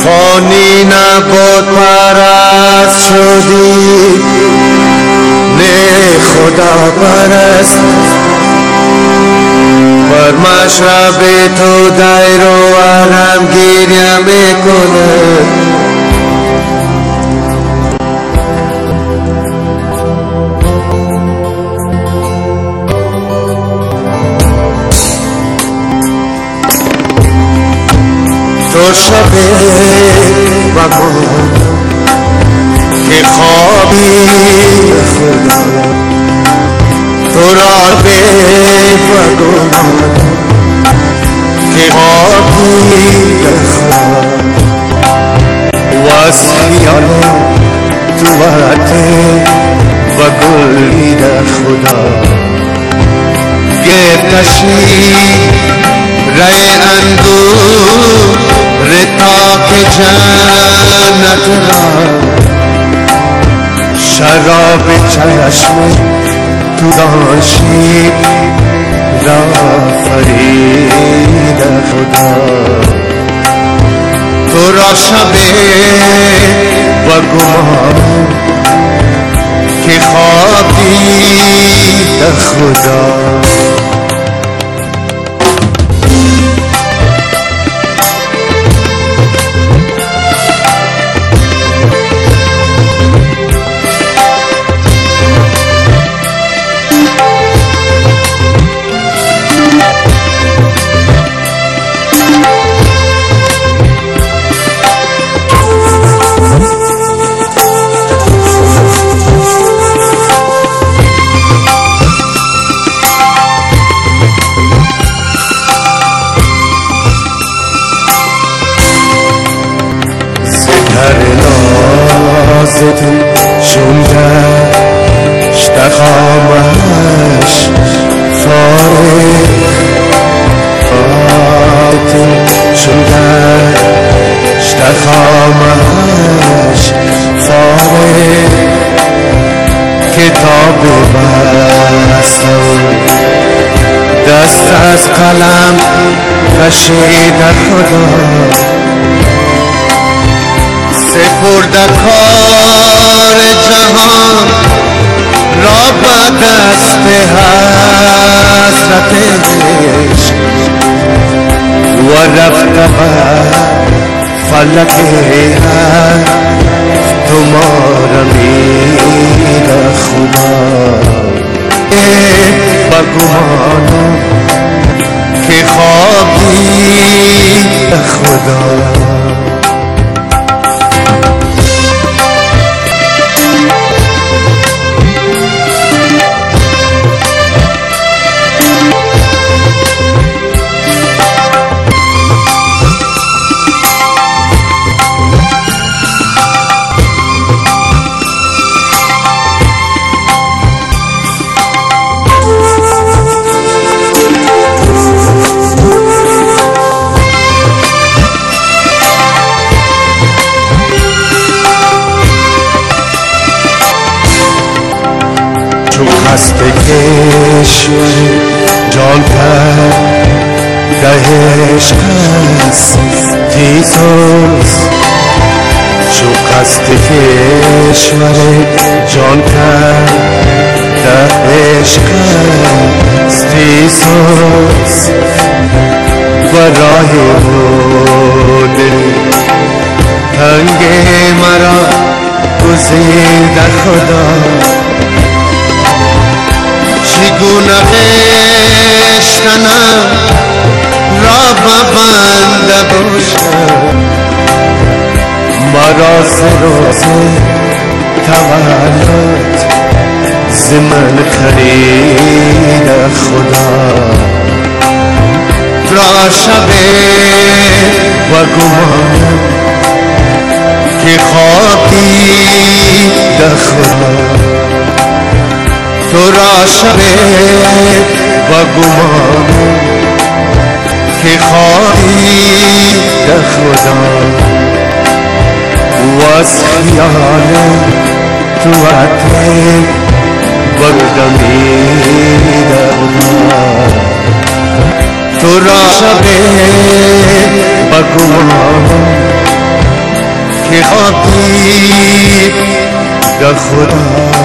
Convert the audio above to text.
خانی نبود پرست شدی نه خدا پرست بر مشرب تو دیر و علم گریه میکنه تو شب بگو که خوابی خدا تو را بگو که خوابی خدا و از خیال تو وقتی بگوی خدا گفتشی رای اندور رتاک جنت را شراب چشم تو داشی را فرید خدا تو را شب و گمان که خوابی خدا چون گشت خامش فارغ چون گشت خامش فارغ کتاب بستم دست از قلم کشید خدا سپرده کار جهان را به دست حسرتش و رفته به فلک تو ما را میده خدا بگمانم که خوابی خدا خسته کشور جان پر دهش کس تیزوز چو خسته کشور جان پر دهش کس تیزوز و راه بود تنگ مرا گزیده خدا چگونه خشتنم را ببنده باشم مرا ز روز تولد ز من خرید خدا را شب و گمان که خوابی خدا تو را شب و گمان که خواهی خدا و از خیال تو عطر بردمی تو را شب و گمان که خواهی به خدا